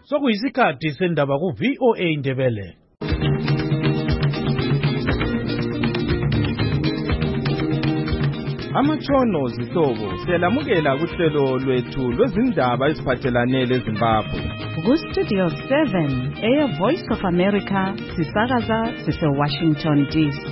Sokuyisikhathi sendaba ku VOA Indebele. Amatshono zihlobo siyalamukela kuhlelo lwethu lwezindaba eziphathelane leZimbabwe. Ku Studio 7 Air Voice of America sisakaza sise Washington DC.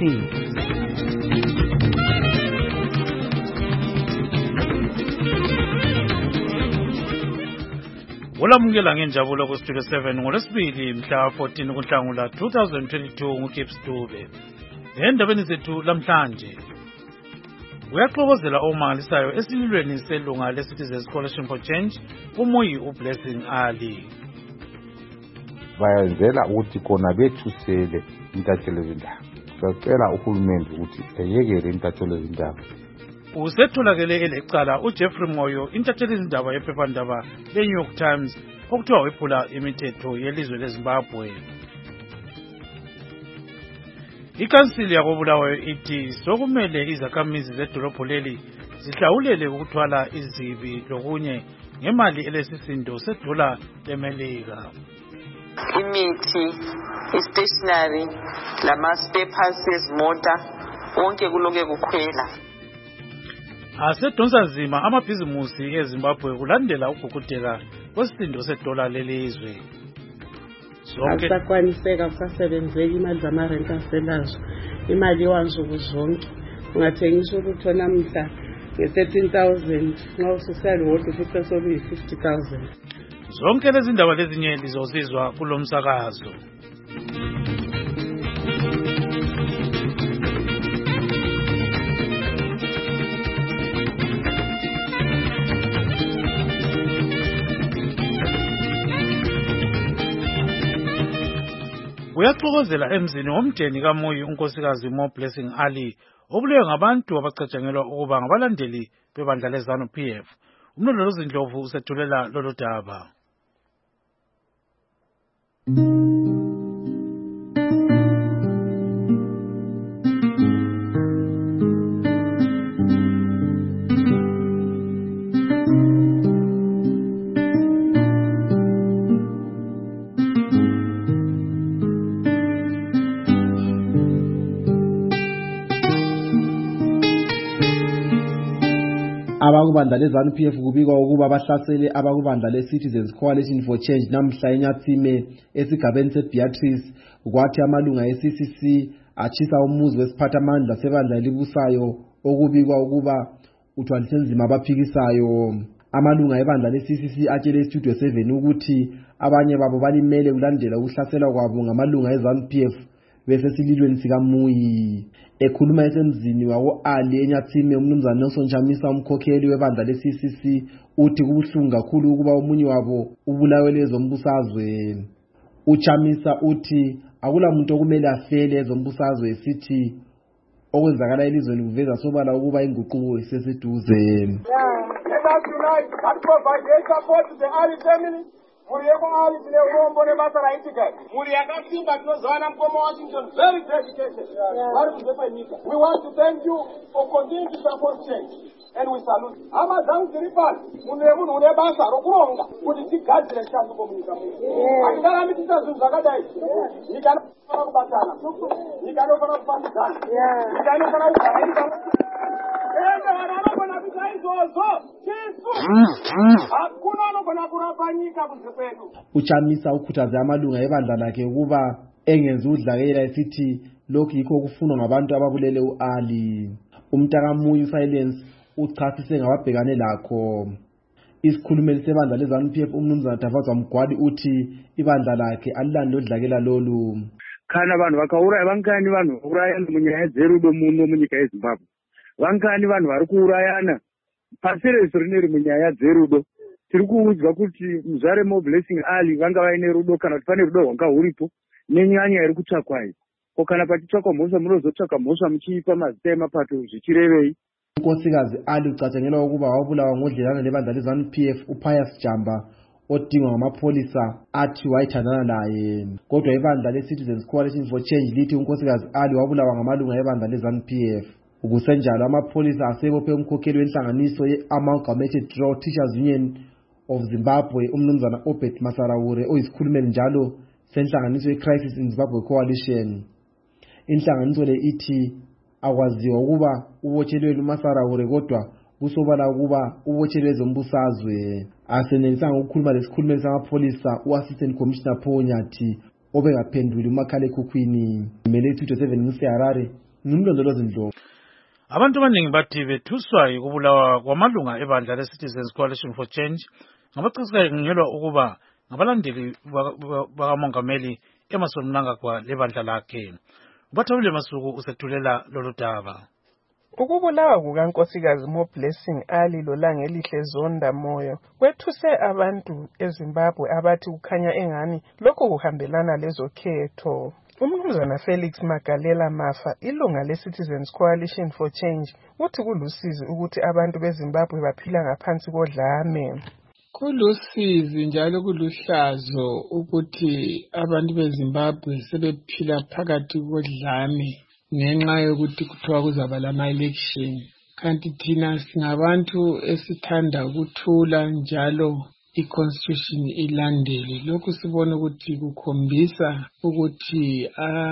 Olamukela ngenjabulo ku Studio 7 ngolwesibili mhla 14 kuNhlangula 2022 nguKips Dube. Endabeni zethu lamhlanje uyaxokozela omangalisayo esililweni selunga leCitizens Coalition for Change uMoyi uBlessing Ali. Bayenzela ukuthi kona bethusele intathelo zindaba. Sicela uhulumende ukuthi eyekele intathelo zindaba. Usetholakele elecala uJeffrey Moyo intatheli izindaba yephephandaba leNew York Times okuthiwa wephula imithetho yelizwe leZimbabwe. Ikhansili yakobulawayo ithi sokumele izakhamizi zedolobho leli zihlawulele ukuthwala izibi lokunye ngemali elesisindo sedola leMelika. Imithi, istationery, lama spare parts ezimota konke kuloke kukhwela. Asedonsa nzima amabhizimusi eZimbabwe kulandela ukugugudeka kwesisindo sedola lelizwe. Asakwaniseka kusasebenzeka imali zamarenta aselazo imali wansuku zonke ungathengisa ukuthi namhla nge-13,000 nxa ususalihodwa futhi soluyi-50,000. Zonke lezi ndaba lezinye lizozizwa kulomsakazo. Uyaxokozela emzini womdeni kaMoyi unkosikazi Blessing Ali obulewe ngabantu abacatshangelwa ukuba ngabalandeli bebandla leZanu PF. Umlondolozi Ndlovu usethulela lolu daba. Abakubandla leZanu PF kubikwa ukuba bahlasele abakubandla leCitizens Coalition for Change namhla eNyathime esigabeni seBeatrice kwathi amalunga eCCC achisa umuzi wesiphathamandla sebandla elibusayo okubikwa ukuba uthwalise nzima abaphikisayo. Amalunga ebandla leCCC atshele iStudio 7 ukuthi abanye babo balimele kulandela ukuhlasela kwabo ngamalunga eZanu PF besesililweni sikaMoyi. Ekhuluma esemzini wako Ali eNyathime umnumzana Nelson Chamisa umkhokheli webandla leCCC uthi kubuhlungu kakhulu ukuba omunye wabo ubulawe ezombusazwe. Uchamisa uthi akula muntu okumele afele ezombusazwe esithi okwenzakala elizweni kuveza sobala ukuba inguquko iseseduze. Muri yekwali tine urombo nebasa raitika muri yakasimba tinozwana mukoma Washington very dedicated vari kuzepa nyika. We want to thank you for continuing to support change and we salute. Hama dzangu dziri pano munhu wemunhu une basa rokuronga kuti tigadzire shanduko munyika muno. Hatikarami tiita zvinhu zvakadai. Nyika inofana kubatana, nyika inofana kufambidzana, nyika inofana kugara iri pamwe. Ende vanhu vanogona kuita izvozvo tisu hakuna anogona kurapa nyika kunze kwedu. Uchamisa ukhuthaze amalunga ebandla lakhe ukuba engenzi udlakela esithi lokhu yikho okufunwa ngabantu ababulele uAli. Umntaka Moyi Silence uchasise ngababhekane lakho. Isikhulumeli sebandla leZanu PF umnumzana Tafazwa Mgwadi uthi ibandla lakhe alilande udlakela lolu. Kana vanhu vakauraya vangani vanhu vaurayana munyaya dzerudo muno munyika yeZimbabwe. Vangani vanhu vari kuurayana pasi rese rineri munyaya dzerudo. Tiri kuudzwa kuti muzvare Blessing Ali vanga vaine rudo kana kuti pane rudo rwanga huripo nenyanya iri kutsvakwai. Ko kana pachitsvakwa mhosva munozotsvaka mhosva muchiipa mazita emapato zvichirevei. Unkosikazi Ali ucatshangelwa ukuba wabulawa ngodlelana nebandla leZanu PF uPius Jamba odingwa ngamapolisa athi wayithandana naye. Kodwa ibandla leCitizens Coalition for Change lithi unkosikazi Ali wabulawa ngamalunga ebandla leZanu PF. Ukusenjalo amapholisa asebophe umkhokheli wenhlanganiso ye-Amalgamated Rural Teachers Union of Zimbabwe umnumzana Obed Masarawure oyisikhulumeli njalo senhlanganiso ye-Crisis in Zimbabwe Coalition. Inhlanganiso le ithi akwaziwa ukuba ubotshelwe uMasarawure kodwa kusobala ukuba ubotshelwe zombusazwe. Asenelisanga ukukhuluma lesikhulumeli samapholisa u-Assistant Commissioner Paul Nyathi obengaphenduli umakhalekhukhwini. Melethu 27 ngiseHarare ngimlondolozi Ndlovu. Abantu abaningi bathi bethuswa ukubulawa kwamalunga ebandla le-Citizens Coalition for Change ngabacikiswa ukuba ngabalandeli bakamongameli Emmerson Mnangagwa lebandla lakhe. Ubathabile Masuku usethulela lolu daba. Ukubulawa kukaNkosikazi Moblessing Ali loLangelihle Zonda Moyo kwethuse abantu eZimbabwe abathi kukhanya engani lokho kuhambelana lezo khetho. Umnumzana Felix Magalela Mafa, ilunga le-Citizens Coalition for Change, uthi kulusizi ukuthi abantu beZimbabwe baphila ngaphansi kodlame. Kulusizi njalo kuluhlazo ukuthi abantu beZimbabwe sebephila phakathi kodlame ngenxa yokuthi kuthiwa kuzaba lama-election. Kanti thina singabantu esithanda ukuthula njalo i-constitution ilandele. Lokhu sibona ukuthi kukhombisa ukuthi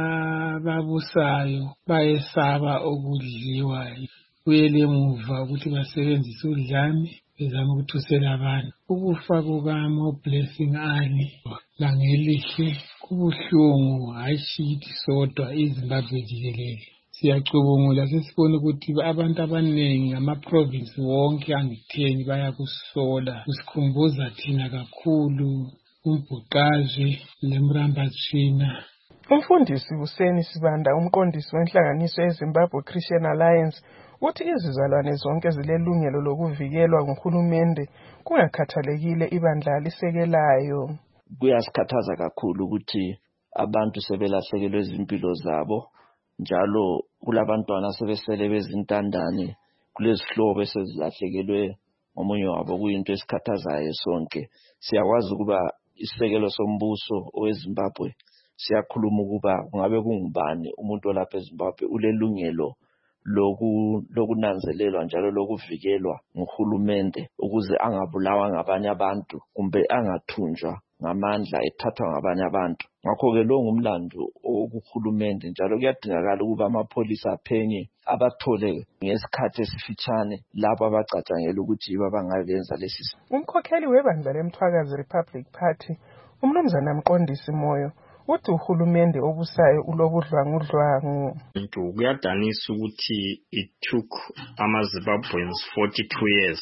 ababusayo bayesaba ukudliwa. Kuyele emuva ukuthi basebenzise udlame bezama ukuthusela abantu. Ukufa kukaMoblessing Ali Langelihle kubuhlungu, hayi kithi sodwa iZimbabwe jikelele. Siyacubungula sesibona ukuthi abantu abaningi ama-province wonke angitheni bayakusola. Kusikhumbuza thina kakhulu uMbhuqazwe leMrambathina. Umfundisi Hussein Sibanda, umqondisi wenhlanganiso yeZimbabwe Christian Alliance, uthi izizalwane zonke zilelungelo lokuvikelwa nguhulumende kungakhathalekile ibandla lisekelayo. Kuyasikhathaza kakhulu ukuthi abantu sebelahlekelwe izimpilo zabo, njalo kulabantwana sebesele bezintandane, kulezihlobo esezilahlekelwe ngomunye wabo. Kuyinto esikhathazayo sonke. Siyakwazi ukuba isisekelo sombuso oweZimbabwe siyakhuluma ukuba kungabe kungubani umuntu olapha eZimbabwe ulelungelo lokunanzelelwa njalo lokuvikelwa nguhulumende ukuze angabulawa ngabanye abantu kumbe angathunjwa ngamandla ethathwa ngabanye abantu. Ngakho-ke lo ngumlando okuhulumende, njalo kuyadingakala ukuba amapholisa aphenye abathole ngesikhathi esifitshane labo abacatshangela ukuthi bangabenza lesi. Umkhokheli webandla leMthwakazi Republic Party, umnumzana Mqondisi Moyo, uthi uhulumende obusayo ulobudlwangudlwangu. Kuyadanisa ukuthi it took ama-Zimbabweans 42 years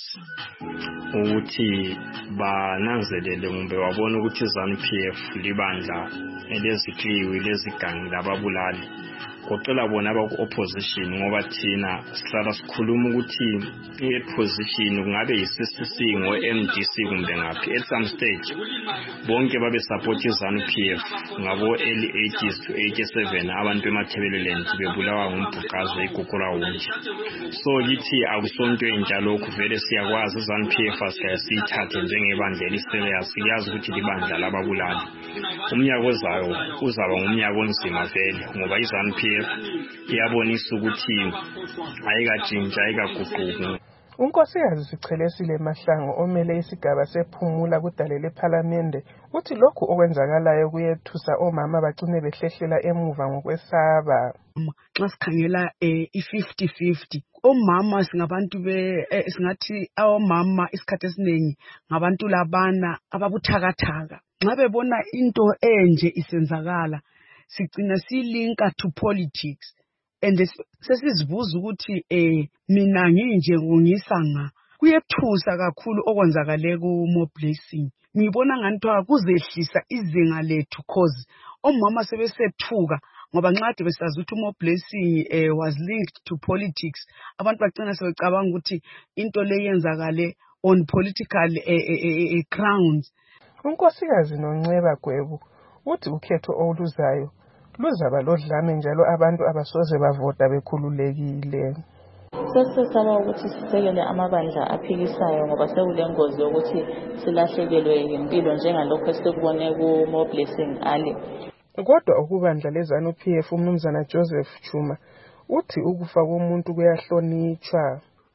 ukuthi bananzelele kumbe wabona ukuthi ZANU-PF libandla elezikliwi lezigangi lababulali. Kodwa bona abaku-opposition ngoba thina sihlala sikhuluma ukuthi i-opposition kungabe yi-CCC ngo-MDC kumbe ngaphi. At some stage bonke babe support ZANU-PF ngabo early 80s to 87 abantu emathebeleland bebulawa nguMbhuqazwe igugura wonke. So yithi akusonto enjalo kuvele siyakwazi ZANU-PF asiyithathe njengebandla eliseleya, siyazi ukuthi libandla lababulali. Umnyaka ozayo uzaba ngumnyaka onzima vele ngoba iZANU-PF iyabonisa ukuthi ayikatshintsha ayikaguquki. Unkosikazi Sichelesile Mahlangu omele isigaba sephumula kudale lephalamende uthi lokhu okwenzakalayo kuyethusa omama bagcine behlehlela emuva ngokwesaba. Xa sikhangela i-50-50 omama singabantu singathi omama isikhathi esiningi ngabantu labana ababuthakathaka. Nxa bebona into enje isenzakala sigcina silinka to politics and sesizibuza ukuthi mina nginje ngisanga kuyethusa kakhulu okwenzakale kuMoblessing. Ngibona ngani kuzehlisa izinga lethu cause omama sebesethuka ngoba nxa besazi ukuthi uMoblessing was linked to politics, abantu bagcina sebecabanga ukuthi into le yenzakale on political grounds. Unkosikazi Nonceba Gwebu uthi ukhetho oluzayo luzaba lodlame njalo abantu abasoze bavota bekhululekile. Sesesaba ukuthi sisekele amabandla aphikisayo ngoba sekulengozi yokuthi silahlekelwe impilo njengalokho esikubone kuMoblessing Ali. Kodwa ukubandla leZANU-PF umnumzana Joseph Chuma uthi ukufa komuntu kuyahlonitshwa.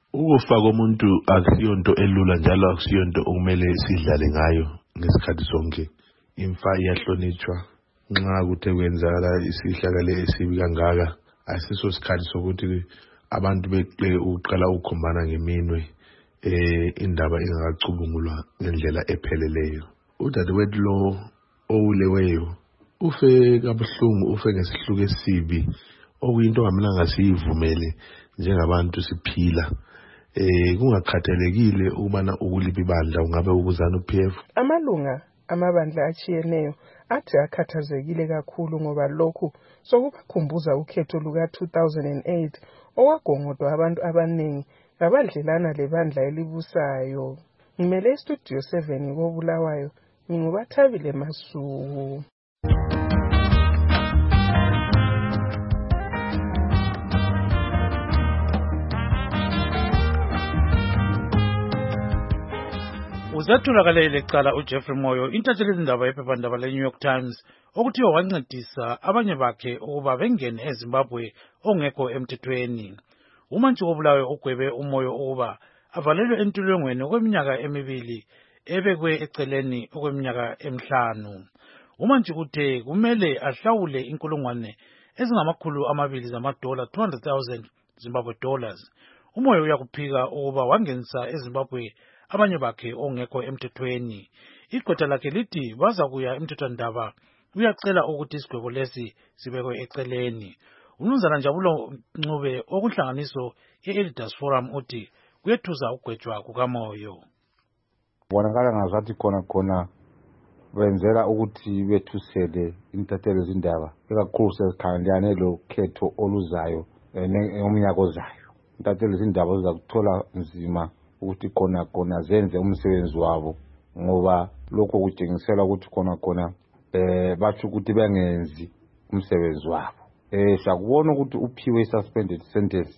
Ukufa komuntu akusiyonto elula njalo akusiyonto okumele sidlale ngayo ngesikhathi sonke. Imfa iyahlonitshwa nxa kuthe kwenzakala isihlakalo esibi kangaka asiso sikhathi sokuthi abantu beqe ukuqala ukukhombana ngeminwe indaba ingakacubungulwa ngendlela epheleleyo. Udadewethu lo owuleweyo ufe kabuhlungu, ufe ngesihluku esibi okuyinto ongamelanga siyivumele njengabantu siphila. Kungakhathalekile ukubana ukuliphi ibandla, ungabe ukuzanu-PF. Amalunga amabandla achiyeneyo athi akhathazekile kakhulu ngoba lokhu sokubakhumbuza ukhetho luka-2008 okwagongodwa abantu abaningi ngabadlelana lebandla elibusayo. Ngimele iStudio 7 koBulawayo, nginguBathabile Masuku. Uzatholakala lecala uJeffrey Moyo, intatheli izindaba yephephandaba leNew York Times, okuthiwa wancedisa abanye bakhe ukuba bengene eZimbabwe ongekho emthethweni. Umantshi koBulawayo ugwebe uMoyo ukuba avalelwe entolongweni okweminyaka emibili ebekwe eceleni okweminyaka emihlanu. Umantshi uthe kumele ahlawule inkulungwane ezingama200 zamadola, 200,000 Zimbabwe dollars. Umoyo uyakuphika ukuba wangenisa eZimbabwe abanye bakhe ongekho emthethweni. Igqwetha lakhe lithi baza kuya emthethwandaba uyacela ukuthi isigwebo lesi sibekwe eceleni. Umnumzana Njabulo Ncube okunhlanganiso ye-Elders Forum uthi kuyethuza ukugwetshwa kukaMoyo. Bonakala ngazathi khona benzela ukuthi bethusele intatheli izindaba ikakhulu sesikhangelane lo khetho oluzayo ngomnyaka ozayo. Intatheli izindaba zizakuthola nzima ukuthi khona zenze umsebenzi wabo ngoba lokho kutshengisela ukuthi khona bathi ukuthi bengenzi umsebenzi wabo. Sakubona ukuthi uphiwe suspended sentence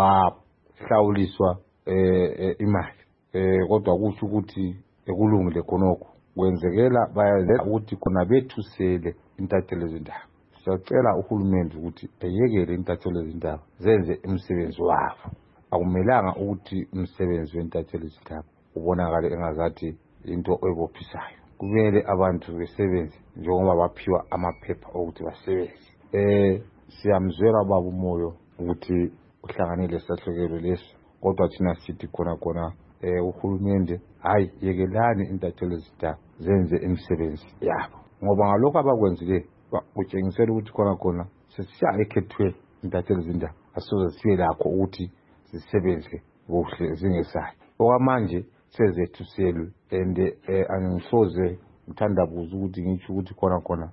wahlawuliswa imali, kodwa kusho ukuthi ekulungile khonokho kwenzekela bayazela ukuthi khona bethusele intatheli izindaba. Siyacela uhulumende ukuthi eyekele intatheli izindaba zenze umsebenzi wabo. Akumelanga ukuthi umsebenzi wentatheli izindaba ubonakale engazathi into ebophisayo. Kumele abantu besebenze njengoba baphiwa amaphepha ukuthi basebenze. Siyamzwela baba uMoyo ukuthi uhlanganile sahlukelo leso, kodwa thina sithi khona uhulumende hayi yekelani intatheli izindaba zenze imisebenzi yabo, ngoba ngalokho abakwenzileyo kutshengisela ukuthi khona sesiya ekhethweni intatheli izindaba asoze sibe lakho ukuthi sisebenze kuhle zingesayo. Okwamanje sezethuselwe and angisoze ngithandabuza ukuthi ngitsho ukuthi khona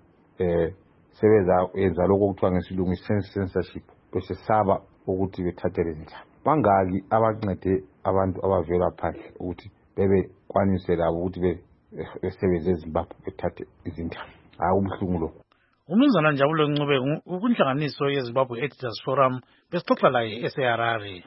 sebeza yenza lokho okuthiwa ngesilungu censorship, besesaba ukuthi bethathele izindaba. Bangaki abancede abantu abavela phandle ukuthi bebekwanise labo ukuthi besebenze eZimbabwe bethathe izindaba. Ubuhlungu lokho. Umnumzana Njabulo Ncube ukunhlanganiso yeZimbabwe Elders Forum besixoxa laye eseHarare.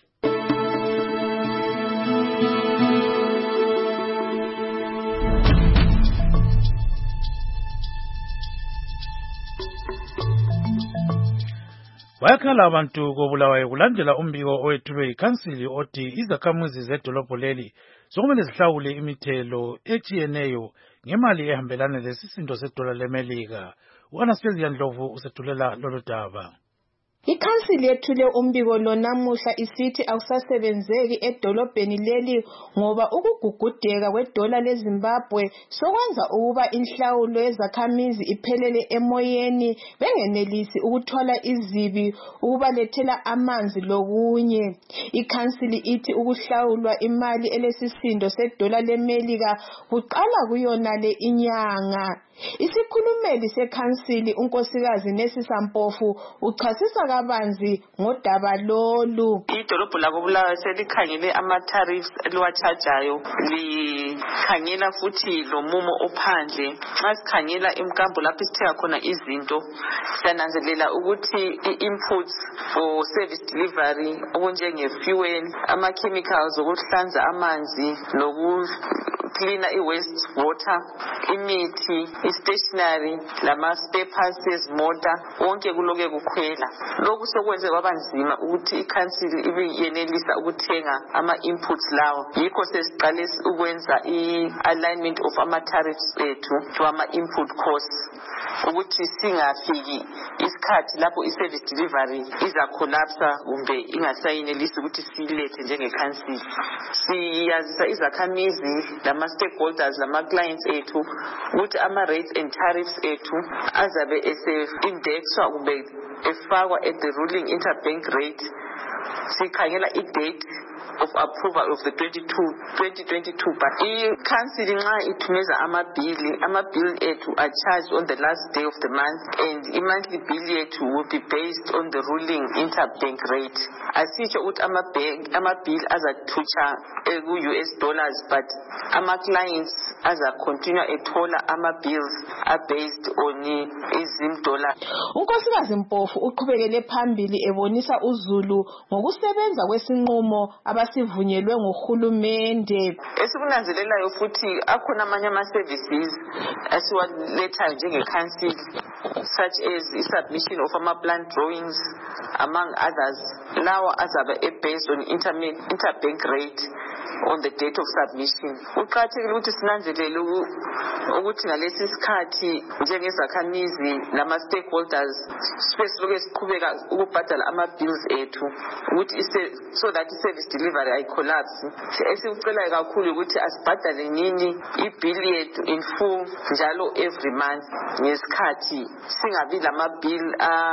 Bayakhala abantu koBulawayo kulandela umbiko owethulwe yikhansili othi izakhamuzi zedolobho leli sokumele zihlawule imithelo echiyeneyo ngemali ehambelana lesisindo sedola leMelika. U-Anastasia Ndlovu usethulela lolu daba. Ikhansili yethule umbiko lo namuhla isithi awusasebenzeki edolobheni leli ngoba ukugugudeka kwedola leZimbabwe sokwenza ukuba inhlawulo yezakhamizi iphelele emoyeni, bengenelisi ukuthwala izibi ukubalethela amanzi lokunye. Ikhansili ithi ukuhlawulwa imali elesisindo sedola leMelika kuqala kuyonale inyanga. Isikhulumeli sekhansili unkosikazi Nesisa Mpofu uchasisa kabanzi ngodaba lolu. Idolobho lakoBulawayo selikhangele ama-tariffs eliwachajayo, likhangela futhi lo mumo ophandle. Nxa sikhangela imkambo lapho sithenga khona izinto, siyananzelela ukuthi i-inputs for service delivery okunjenge-fuel, ama-chemicals okuhlanza amanzi cleaner, i-waste water, imithi, i-stationery, lama-spare parts ezimota, konke kuloke kukhwela. Lokhu sokwenze kwaba nzima ukuthi i-council ibiyenelisa ukuthenga ama-inputs lawo. Yikho sesiqale ukwenza i-alignment of ama-tariffs ethu to ama-input costs, ukuthi singafiki isikhathi lapho i-service delivery iza-collapsa kumbe ingasayinelisi ukuthi silethe njenge-council. Siyazisa izakhamizi lama-stakeholders lama-clients ethu ukuthi ama-rates and tariffs ethu azabe ese-indexwa kumbe efakwa at the ruling interbank rate. Sikhangela i-date of approval of the 2022 but i-council nxa ithumeza ama-bill ethu are charged on the last day of the month, and i-monthly bill ethu will be based on the ruling interbank rate. Asitsho ukuthi ama-bill azathutsha ku-US dollars, but ama-clients aza-continue ethola ama-bills are based on izim dollars. uNkosikazi Mpofu uqhubekele phambili ebonisa uzulu ngokusebenza kwesinqumo abasivunyelwe nguhulumende. Esikunanzelelayo futhi akhona amanye ama-services asiwalethayo njenge-council, such as i-submission of ama-plan drawings among others. Lawa azabe based on interbank rate on the date of submission. Kuqakathekile ukuthi sinanzelele ukuthi ngalesi sikhathi njengezakhamizi nama-stakeholders siloke siqhubeka ukubhadala ama-bills ethu ukuthi so that i-service delivery ayicollapse. Esikucelayo kakhulu ukuthi asibhadale nini i-bill yethu in full njalo every month ngesikhathi, singabi lama-bill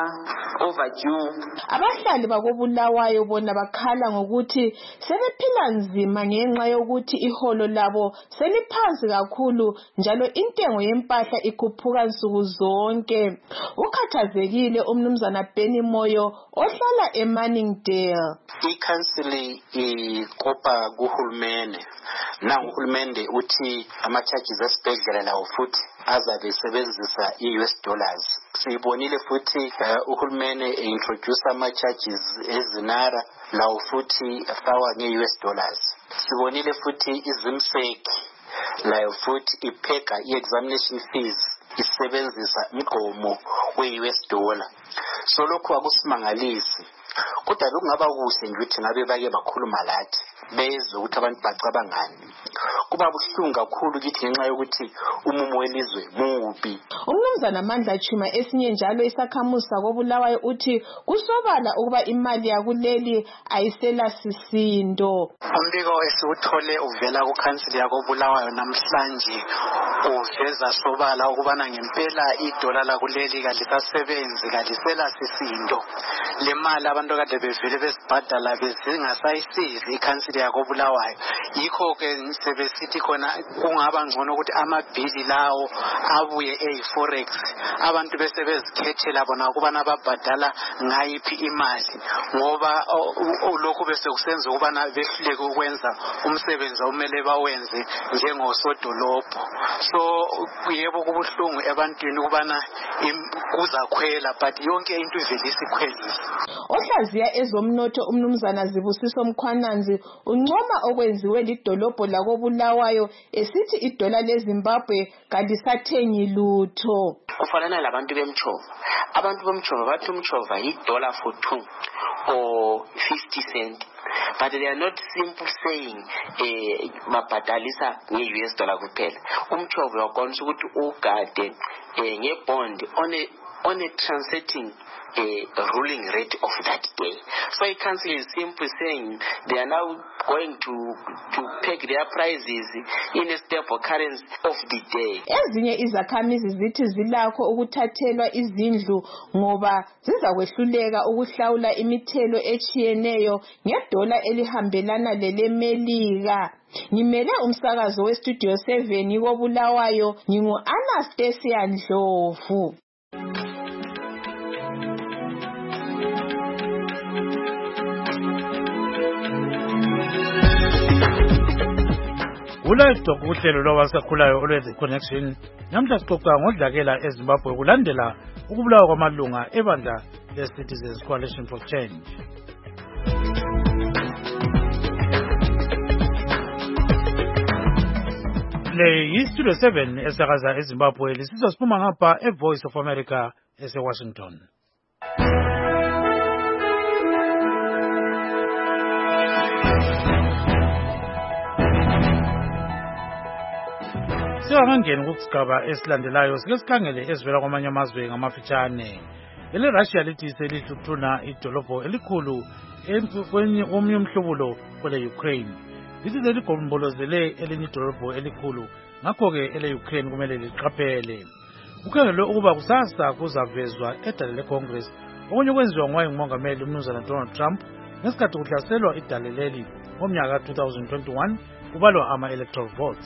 overdue. Abahlali bakoBulawayo bona bakhala ngokuthi sebephila nzima ngenxa yokuthi iholo labo seliphansi kakhulu njalo intengo yempahla ikhuphuka nsuku zonke. Ukhathazekile umnumzana Benny Moyo ohlala eManningdale. I-council ikopa kuhulumende. Nangu uhulumende uthi ama-charges esibhedlela lawo futhi azabe sebenzisa i-US dollars. Siyibonile futhi uhulumende introduce ama-charges ezinara lawo futhi afakwa nge-US dollars. Sibonile futhi izimseki layo futhi ipheka i-examination fees isebenzisa umgomo we-US dollar. So lokhu akusimangalisi. Kodwa lokungaba kuhle nje ukuthi ngabe bake bakhuluma lathi bezwe ukuthi abantu bacabangani. Kuba buhlungu kakhulu kithi ngenxa yokuthi umumo welizwe mubi. Umnumzana Mandla Chuma esinye njalo isakhamuzi sakoBulawayo uthi kusobala ukuba imali yakuleli ayisela sisindo. Umbiko esiwuthole uvela ku-council yakoBulawayo namhlanje uveza sobala ukubana ngempela idola lakuleli kalisasebenzi kalisela sisindo. Le mali abantu kade bevele besibhadala bezingasayisizi i-council yakoBulawayo. Yikho ke sebesithi khona kungaba ngcono ukuthi amabhili lawo abuye eyi-forex, abantu bese bezikhethela bona ukubana babhadala ngayiphi imali, ngoba lokhu bese kusenza ukubana behluleke ukwenza umsebenzi omele bawenze njengosodolobho. So yebo kubuhlungu ebantwini ukubana kuzakhwela, but yonke into ivele isikhwelisa. Ohlaziya ezomnotho umnumzana Zibusiso Mkhwananzi uncoma okwenziwe lidolobho lakoBulawayo esithi idola leZimbabwe kalisathengi lutho. Kufanana labantu bemchova. Abantu bemchova bathi umchova $1 or 50 cents. But they are not simple saying mabhadalisa nge-US dollar kuphela. Umchova uyakwanisa ukuthi ugade ngebond on a translating ruling rate of that day. So a council is simply saying they are now going to peg their prices in a stable currency of the day. Ezinye izakhamizi zithi zilakho ukuthathelwa izindlu ngoba zizakwehluleka ukuhlawula imithelo echiyeneyo ngedola elihambelana lelemelika. Ngimele umsakazo westudio 7 koBulawayo ngingu-Anastasia Ndlovu. Ulivestock uhlelo lwabasakhulayo olwe-The Connection namhla sixoxa ngodlakela eZimbabwe kulandela ukubulawa kwamalunga ebandla le-Citizens Coalition for Change. Le yi-Studio 7 esakaza eZimbabwe lisizwa siphuma ngapha eVoice of America ese-Washington. Singakangeni kusigaba esilandelayo sike sikhangele ezivela kwamanye amazwe ngamafitshane. EleRussia lithi selihluthuna idolobho elikhulu omunye umhlobulo kwele-Ukraine. Lithi seligombolozele elinye idolobho elikhulu, ngakho-ke ele-Ukraine kumele liqaphele. Kukhangelwe ukuba kusasa kuzavezwa edale leCongress okunye kwenziwa ngumongameli umnumzana Donald Trump ngesikhathi kuhlaselwa idale leli ngomnyaka 2021 kubalwa ama-electoral votes.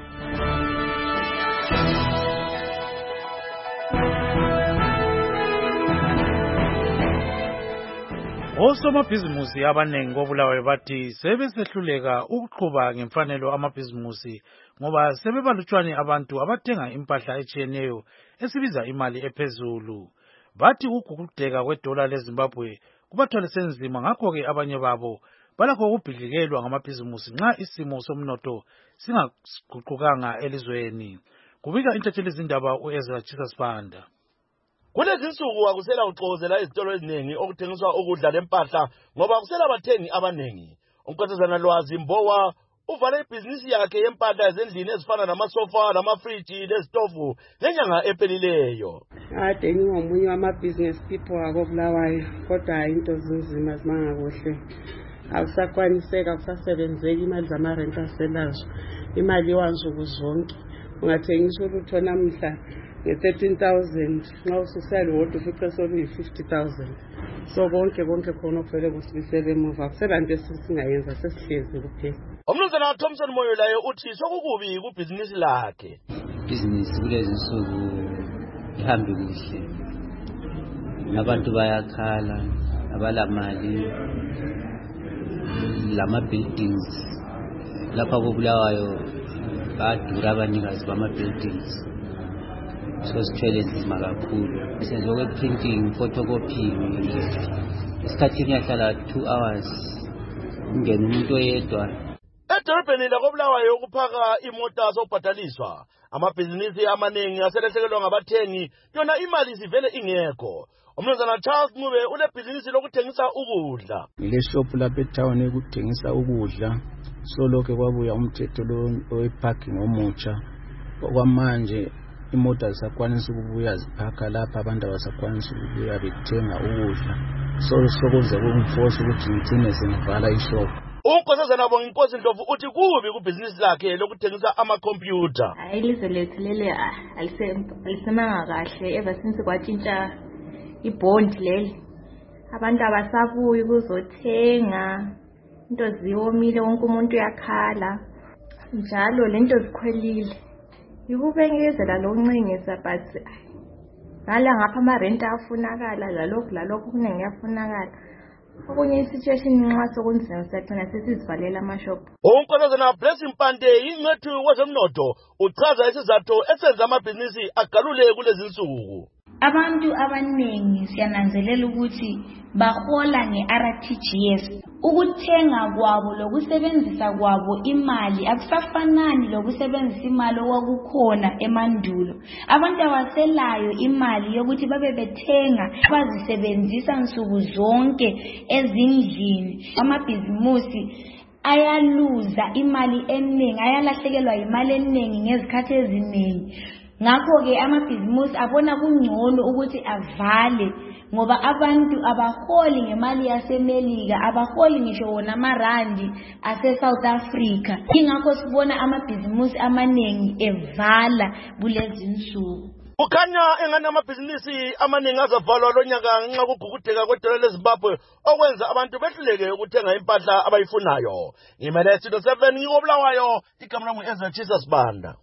Osomabhizimusi abanengi koBulawayo bathi sebesehluleka ukuqhuba ngemfanelo amabhizimusi ngoba sebebalutshwane abantu abathenga impahla etshiyeneyo esibiza imali ephezulu. Bathi ukugugudeka kwedola leZimbabwe kubathwalise nzima, ngakho-ke abanye babo balakho ukubhidlikelwa ngamabhizimusi nxa isimo somnotho singaguqukanga elizweni. Kubika intatheli izindaba uEzra Chisasibanda. Kulezi insuku akusela uxokozela izitolo eziningi okuthengiswa ukudla lempahla ngoba akusela abathengi abaningi. Umkhathazana lwazi Mbowa uvale ibhizinisi yakhe yempahla ezendlini ezifana namasofa, namafriji lezitofu ngenyanga ephelileyo. Ade ngingomunye wamabhizinisi people akoBulawayo, kodwa into zinzima zimangakuhle. Akusakwaniseka, akusasebenzeki imali zamarenta aselazo. Imali iwansuku zonke. Ungathengisa ulutho namhla nge-13,000 nxa ususele wodwa ufice soluyi-50,000. So konke khona okuvele kusibisele emuva, akuselanto esingayenza, sesihlezi kuphela. Umnumzana Thompson Moyo laye uthi sokukubi kubhizinisi lakhe. Ibhizinisi kulezi nsuku ihambi kuhle, abantu bayakhala, abalamali, lama-buildings lapha koBulawayo badura abanikazi bama-buildings. So sithwele nzima kakhulu. Senzo kwe-printing, photocopying, isikhathini yahlala 2 hours ungena umuntu oyedwa. Edolobheni lakoBulawayo ukuphaka imota zobhadaliswa, amabhizinisi amaningi aselahlekelwa ngabathengi, yona imali sivele ingekho. Umnumzana Charles Ncube unebhizinisi lokuthengisa ukudla. Ngile shop lapha etown ekuthengisa ukudla, so lokho kwabuya umthetho lo oweparking omutsha. Okwamanje imota zisakwanisa ukubuya ziphaka lapha, abantu abasakwanisa ukubuya bethenga ukudla. So sokuze kumforce ukuthi ngithine sengivala ishop. Unkosazana Bonginkosi Ndlovu uthi kubi kubhizinisi lakhe lokuthengisa amakhompyutha. Ilizwe lethu leli alisemanga kahle ever since kwatshintsha ibond leli. Abantu abasabuyi ukuzothenga, into ziwomile, wonke umuntu uyakhala. Njalo lento zikhwelile. Yikubengezela lo ncengeza but ngala ngapha amarenta afunakala, lalokhu kuningi yafunakala. Okunye isituation nxa sokunzima sathina sesizivalela amashop. Unkosazana Blessing Mpande ingcethu wezomnotho uchaza isizathu esenza amabhizinisi agalule kulezi nsuku. Abantu abaningi siyananzelela ukuthi bahola nge-RTGS. Ukuthenga kwabo lokusebenzisa kwabo imali akusafanani lokusebenzisa imali okwakukhona emandulo. Abantu abaselayo imali yokuthi babe bethenga bazisebenzisa nsuku zonke ezindlini. Amabhizimusi ayaluza imali eningi, ayalahlekelwa imali eningi ngezikhathi eziningi. Ngakho-ke amabhizimusi abona kungcono ukuthi avale ngoba abantu abaholi ngemali yaseMelika, abaholi ngisho wona amarandi ase-South Africa. Ingakho sibona amabhizimusi amaningi evala kulezi nsuku. Kukhanya engani amabhizinisi amaningi azavalwa lo nyaka ngenxa kokugugudeka kwedola leZimbabwe okwenza abantu behluleke ukuthenga impahla abayifunayo. Ngimele Studio 7 ngikoBulawayo, igama lami Ezra Chisasibanda.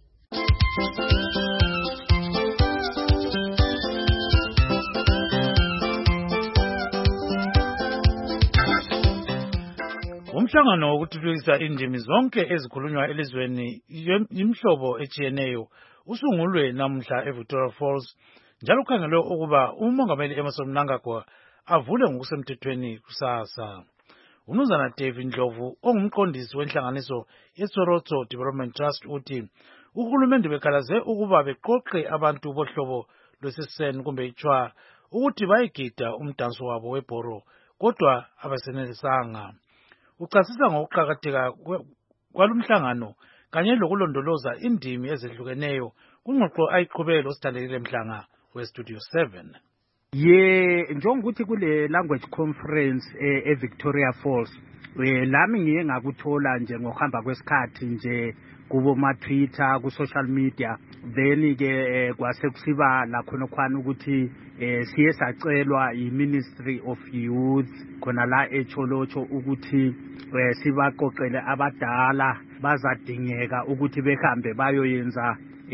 Umhlangano wokuthuthukisa indimi zonke ezikhulunywa elizweni imhlobo etshiyeneyo usungulwe namhla eVictoria Falls, njalo ukhangelwe ukuba umongameli Emmerson Mnangagwa avule ngokusemthethweni kusasa. Umnumzana David Ndlovu ongumqondisi wenhlanganiso yeSorotho Development Trust uthi uhulumende bekhalaze ukuba beqoqe abantu bohlobo lwesisen kumbe ichwa ukuthi bayigida umdanso wabo webhoro kodwa abasenelisanga. Uchasisa ngokuqakatheka kwalumhlangano kanye lokulondoloza indimi ezehlukeneyo kungxoxo ayiqhubele osithandekile Mhlanga weStudio 7. Njengokuthi kule language conference eVictoria Falls lami ngiye ngakuthola nje ngokuhamba kwesikhathi nje kubo ma Twitter ku social media then ke kwase kusiba la khona ukuthi siye sacelwa iMinistry of Youth khona la eCholocho ukuthi sibaqoqele abadala bazadingeka ukuthi behambe bayoyenza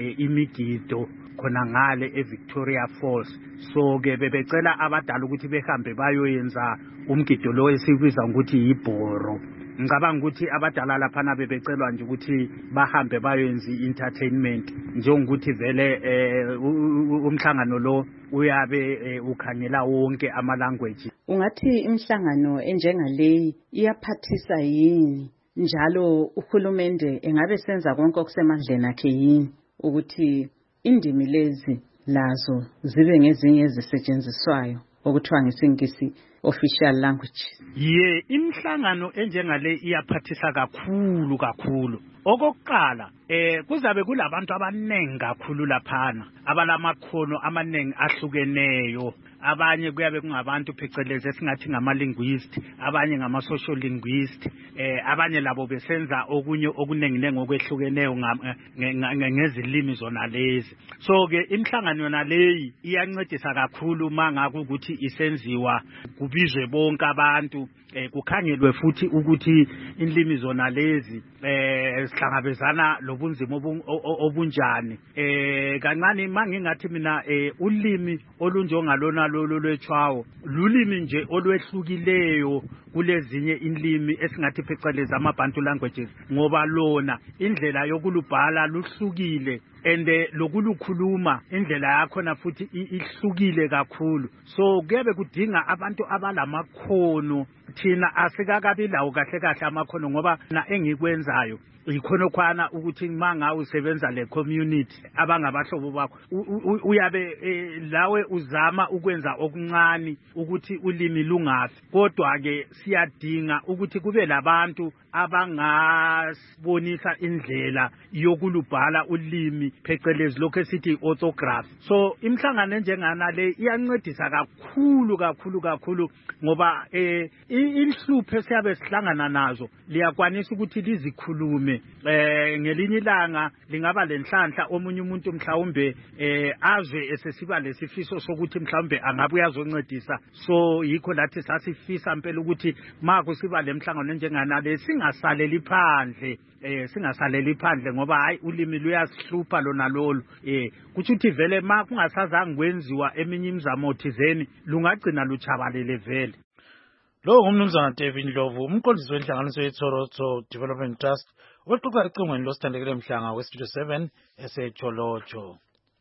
imigido khona ngale eVictoria Falls. So ke bebecela abadala ukuthi behambe bayoyenza umgido lo esibiza ukuthi ibhoro. Ngicabanga ukuthi abadala laphana bebecelwa nje ukuthi bahambe bayoyenza entertainment njengokuthi vele umhlangano lo uyabe ukhangela wonke ama language. Ungathi imhlangano enjengaleyi iyaphathisa yini njalo uhulumende engabe senza konke okusemandleni akhe yini ukuthi indimi lezi lazo zibe ngezinye ezisetshenziswayo okuthiwa ngesingisi official language? Imhlangano enjengale iyaphathisa kakhulu. Okokuqala kuzabe kulabantu abanengi kakhulu laphana abalamakhono amanengi ahlukeneyo. Abanye kuyabe kungabantu phecelezi esingathi ngama-linguist, abanye ngama-social linguist, abanye labo besenza okunye okunengi ngokwehlukeneyo ngezilimi zona lezi. So ke imhlangano yona leyi iyancedisa kakhulu mangaka ukuthi isenziwa kubizwe bonke abantu kukhangelwe futhi ukuthi inlimi zona lezi sihlangabezana lobunzima obunjani. Kancane mangingathi mina ulimi olunjengalona lolu lwechwawo lulimi nje olwehlukileyo kulezinye inlimi esingathi phecelezi ama-Bantu languages ngoba lona indlela yokulubhala luhlukile and lokulukhuluma indlela yakhona futhi ihlukile kakhulu. So kuyabe kudinga abantu abalamakhono. Thina asikakabi lawo kahle amakhono ngoba na engikwenzayo ikhono khwana ukuthi manga usebenza le community abangabahlobo bakho uyabe lawe uzama ukwenza okuncane ukuthi ulimi lungafi kodwa ke siyadinga ukuthi kube labantu abangasibonisa indlela yokulubhala ulimi phecelezi lokho esithi orthography. So imhlangano enjengana le iyancedisa kakhulu ngoba inhlupho siyabe sihlangana nazo liyakwanisa ukuthi lizikhulume ngelinye ilanga lingaba lenhlanhla omunye umuntu mhlawumbe azwe esesiba lesifiso sokuthi mhlawumbe angabe uyazoncedisa. So yikho lathi sasifisa impela ukuthi makusiba lemhlangano enjengana le singasaleli phandle ngoba hayi ulimi luyasihlupha lona lolu. Kuthi uthi vele kungasazange kwenziwa eminye imizamo thizeni lungagcina luchabalele vele. Lo ngumnumzana David Ndlovu umqondisi wenhlanganiso yeTsorotso Development Trust oxoxa ecingweni losithandekile Mhlanga weStudio 7 eseCholocho.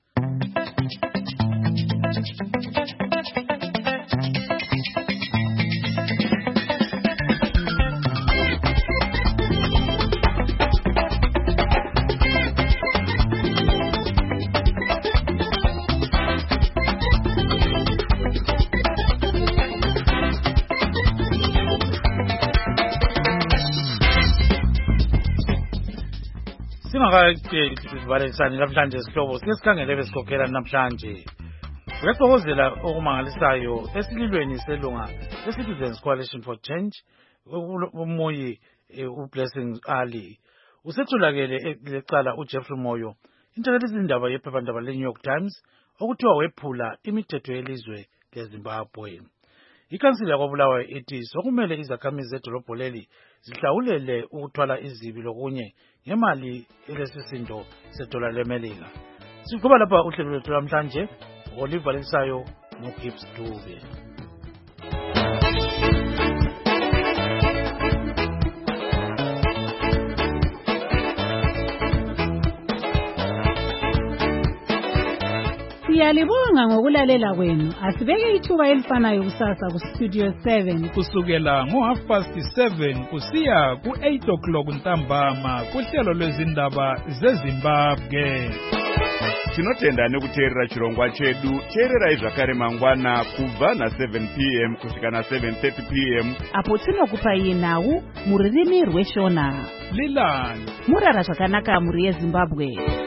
Singakaqedisani namhlanje sihlobo sesikhangele besikhokhela namhlanje. Uyaxokozela okumangalisayo esililweni selunga leCitizens Coalition for Change uMoyi uBlessings Ali usetholakele lecala uJeffrey Moyo intelekisi indaba yephephandaba leNew York Times okuthiwa wephula imithetho yelizwe leZimbabwe. Ikhansila kwaBulawayo ithi sokumele izakhamizi edolobho leli zihlawulele ukuthwala izibi lokunye ngemali elesisindo sedola leMelika. Sikuba lapha uhlelo lwethu namhlanje olivalisayo noGibbs Dube. Siyalibonga ngokulalela kwenu. Asibeke ithuba elifanayo kusasa kuStudio 7 kusukela ngo7:30 kusiya ku8 ntambama kuhlelo lwezindaba zeZimbabwe. Tinotenda nekuteerera chirongwa chedu. Teererai zvakare mangwana kubva na7 p.m. kusvika na7:30 p.m. apo tinokupai nhau mururimi rweshona. Lilani murara zvakanaka muri yeZimbabwe.